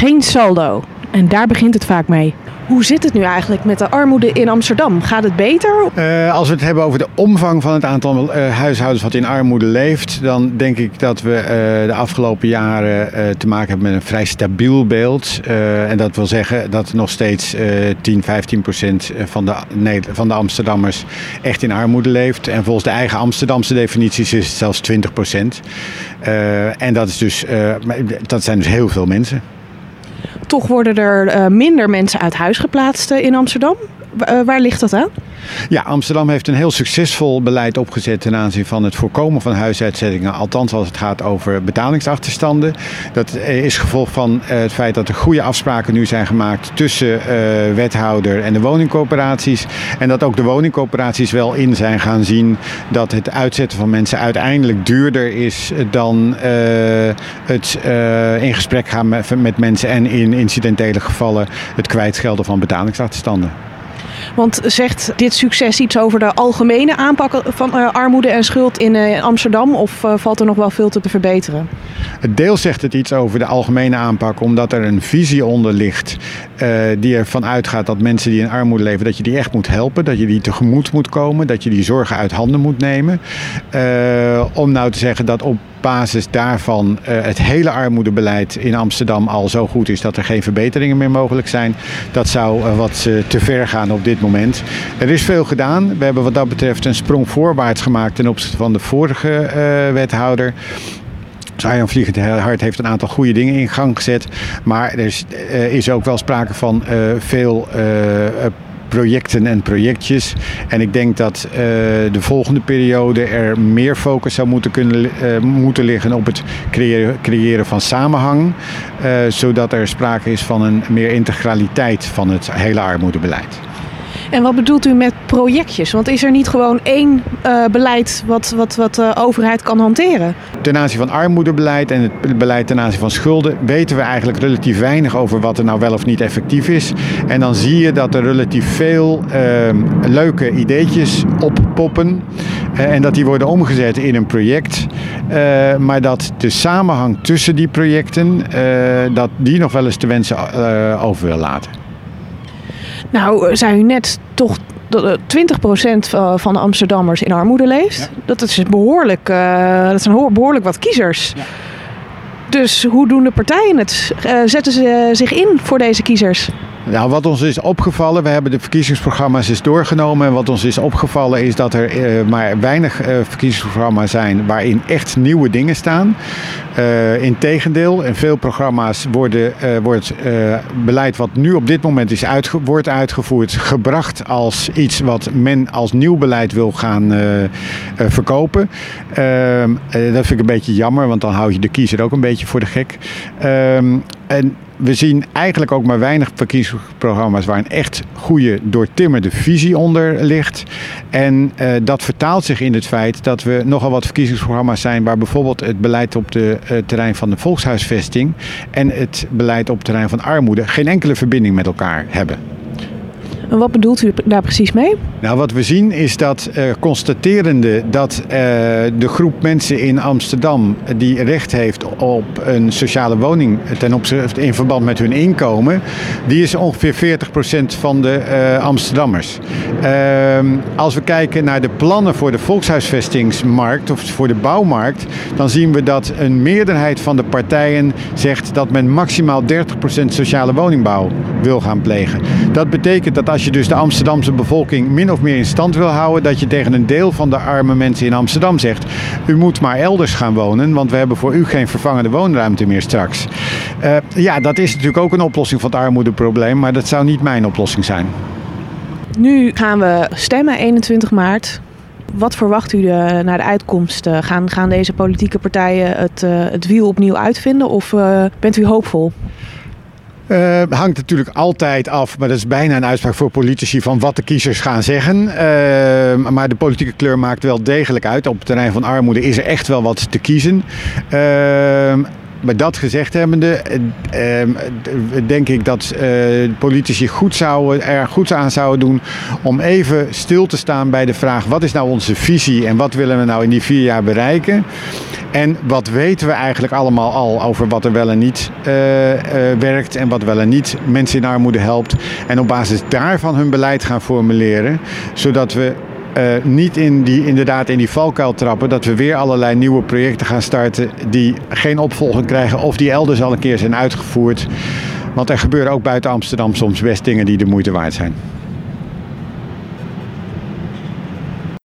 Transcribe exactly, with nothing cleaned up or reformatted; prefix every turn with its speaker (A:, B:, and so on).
A: Geen saldo. En daar begint het vaak mee. Hoe zit het nu eigenlijk met de armoede in Amsterdam? Gaat het beter?
B: Uh, als we het hebben over de omvang van het aantal uh, huishoudens wat in armoede leeft, dan denk ik dat we uh, de afgelopen jaren uh, te maken hebben met een vrij stabiel beeld. Uh, en dat wil zeggen dat nog steeds uh, tien, vijftien procent van de, nee, van de Amsterdammers echt in armoede leeft. En volgens de eigen Amsterdamse definities is het zelfs twintig procent. Uh, en dat, is dus, uh, dat zijn dus heel veel mensen.
A: Toch worden er uh, minder mensen uit huis geplaatst uh, in Amsterdam. Uh, waar ligt dat aan?
B: Ja, Amsterdam heeft een heel succesvol beleid opgezet ten aanzien van het voorkomen van huisuitzettingen. Althans als het gaat over betalingsachterstanden. Dat is gevolg van het feit dat er goede afspraken nu zijn gemaakt tussen uh, wethouder en de woningcorporaties. En dat ook de woningcorporaties wel in zijn gaan zien dat het uitzetten van mensen uiteindelijk duurder is dan uh, het uh, in gesprek gaan met, met mensen en in incidentele gevallen het kwijtschelden van betalingsachterstanden.
A: Want zegt dit succes iets over de algemene aanpak van uh, armoede en schuld in uh, Amsterdam of uh, valt er nog wel veel te verbeteren?
B: Het deel zegt het iets over de algemene aanpak omdat er een visie onder ligt uh, die ervan uitgaat dat mensen die in armoede leven, dat je die echt moet helpen, dat je die tegemoet moet komen, dat je die zorgen uit handen moet nemen. Uh, om nou te zeggen dat op basis daarvan uh, het hele armoedebeleid in Amsterdam al zo goed is dat er geen verbeteringen meer mogelijk zijn. Dat zou uh, wat uh, te ver gaan op dit moment. Er is veel gedaan. We hebben wat dat betreft een sprong voorwaarts gemaakt ten opzichte van de vorige uh, wethouder. Dus Arjan Vliegend Hart heeft een aantal goede dingen in gang gezet. Maar er is, uh, is ook wel sprake van uh, veel uh, projecten en projectjes. En ik denk dat uh, de volgende periode er meer focus zou moeten, kunnen, uh, moeten liggen op het creëren, creëren van samenhang. Uh, zodat er sprake is van een meer integraliteit van het hele armoedebeleid.
A: En wat bedoelt u met projectjes? Want is er niet gewoon één uh, beleid wat, wat, wat de overheid kan hanteren?
B: Ten aanzien van armoedebeleid en het beleid ten aanzien van schulden weten we eigenlijk relatief weinig over wat er nou wel of niet effectief is. En dan zie je dat er relatief veel uh, leuke ideetjes oppoppen uh, en dat die worden omgezet in een project. Uh, maar dat de samenhang tussen die projecten, uh, dat die nog wel eens te wensen uh, over wil laten.
A: Nou, zei u net toch dat twintig procent van de Amsterdammers in armoede leeft. Ja. Dat is behoorlijk, uh, dat zijn behoorlijk wat kiezers. Ja. Dus hoe doen de partijen het? Uh, zetten ze zich in voor deze kiezers?
B: Nou, wat ons is opgevallen, we hebben de verkiezingsprogramma's eens doorgenomen. En wat ons is opgevallen is dat er uh, maar weinig uh, verkiezingsprogramma's zijn waarin echt nieuwe dingen staan. Uh, Integendeel, in veel programma's worden, uh, wordt uh, beleid wat nu op dit moment is uitge- wordt uitgevoerd gebracht als iets wat men als nieuw beleid wil gaan uh, uh, verkopen. Uh, uh, dat vind ik een beetje jammer, want dan hou je de kiezer ook een beetje voor de gek. Uh, en we zien eigenlijk ook maar weinig verkiezingsprogramma's waar een echt goede doortimmerde visie onder ligt. En uh, dat vertaalt zich in het feit dat we nogal wat verkiezingsprogramma's zijn waar bijvoorbeeld het beleid op het uh, terrein van de volkshuisvesting en het beleid op het terrein van armoede geen enkele verbinding met elkaar hebben.
A: En wat bedoelt u daar precies mee?
B: Nou, wat we zien is dat uh, constaterende dat uh, de groep mensen in Amsterdam die recht heeft op een sociale woning ten opzichte in verband met hun inkomen, die is ongeveer veertig procent van de uh, Amsterdammers. Uh, als we kijken naar de plannen voor de volkshuisvestingsmarkt of voor de bouwmarkt, dan zien we dat een meerderheid van de partijen zegt dat men maximaal dertig procent sociale woningbouw wil gaan plegen. Dat betekent dat als je dus de Amsterdamse bevolking min of meer in stand wil houden, dat je tegen een deel van de arme mensen in Amsterdam zegt, u moet maar elders gaan wonen, want we hebben voor u geen vervangende woonruimte meer straks. Uh, ja, dat is natuurlijk ook een oplossing van het armoedeprobleem, maar dat zou niet mijn oplossing zijn.
A: Nu gaan we stemmen, eenentwintig maart. Wat verwacht u de, naar de uitkomst? Gaan, gaan deze politieke partijen het, uh, het wiel opnieuw uitvinden of uh, bent u hoopvol?
B: Uh, hangt natuurlijk altijd af, maar dat is bijna een uitspraak voor politici van wat de kiezers gaan zeggen. Uh, maar de politieke kleur maakt wel degelijk uit. Op het terrein van armoede is er echt wel wat te kiezen. Uh, Maar dat gezegd hebbende, uh, uh, denk ik dat uh, politici goed zouden, er goed aan zouden doen om even stil te staan bij de vraag, wat is nou onze visie en wat willen we nou in die vier jaar bereiken? En wat weten we eigenlijk allemaal al over wat er wel en niet uh, uh, werkt en wat wel en niet mensen in armoede helpt. En op basis daarvan hun beleid gaan formuleren, zodat we uh, niet in die, inderdaad in die valkuil trappen, dat we weer allerlei nieuwe projecten gaan starten die geen opvolging krijgen of die elders al een keer zijn uitgevoerd. Want er gebeuren ook buiten Amsterdam soms best dingen die de moeite waard zijn.